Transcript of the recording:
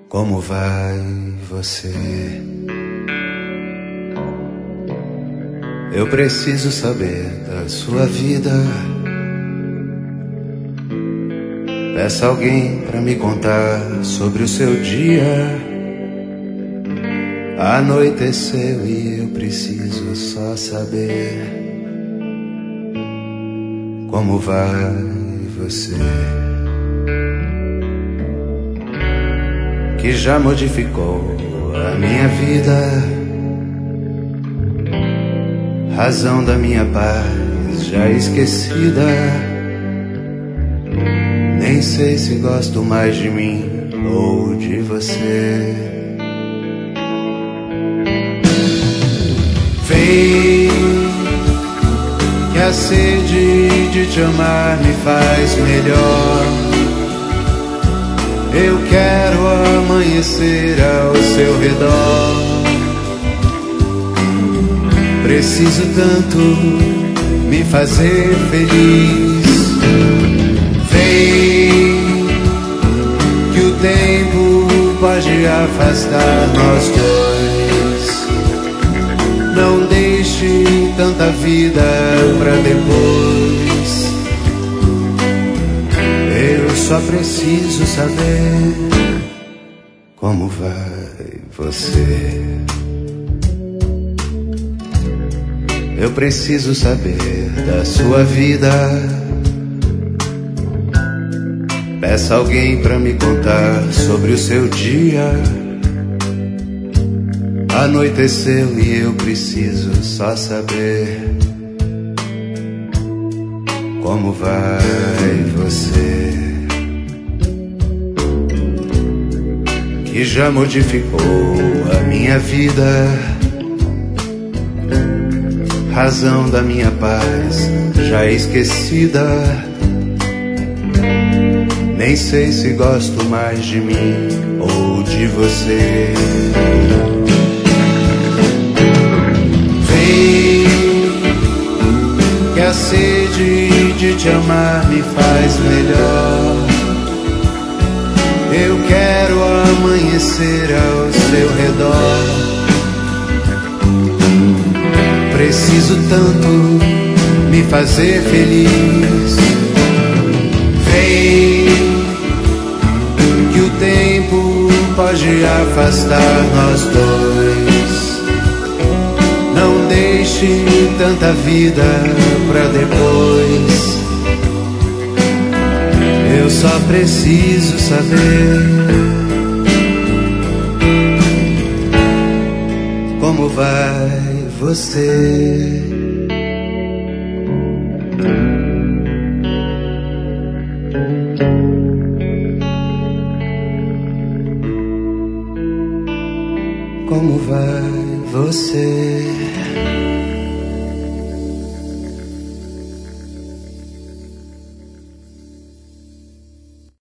Como vai você? Eu preciso saber da sua vida. Peça alguém pra me contar sobre o seu dia. Anoiteceu e eu preciso só saber. Como vai você? Que já modificou a minha vida, razão da minha paz já esquecida. Nem sei se gosto mais de mim ou de você. Vem, que a sede de te amar me faz melhor. Eu quero amanhecer ao seu redor. Preciso tanto me fazer feliz. Vem, que o tempo pode afastar nós dois. Não deixe tanta vida pra depois. Eu só preciso saber como vai você. Eu preciso saber da sua vida. Peça alguém pra me contar sobre o seu dia. Anoiteceu e eu preciso só saber como vai você. Que já modificou a minha vida, razão da minha paz já esquecida. Nem sei se gosto mais de mim ou de você. Vem, que a sede de te amar me faz melhor. Eu quero amanhecer ao seu redor. Preciso tanto me fazer feliz. Vem, que o tempo pode afastar nós dois. Não deixe tanta vida pra depois. Eu só preciso saber como vai você. Como vai você?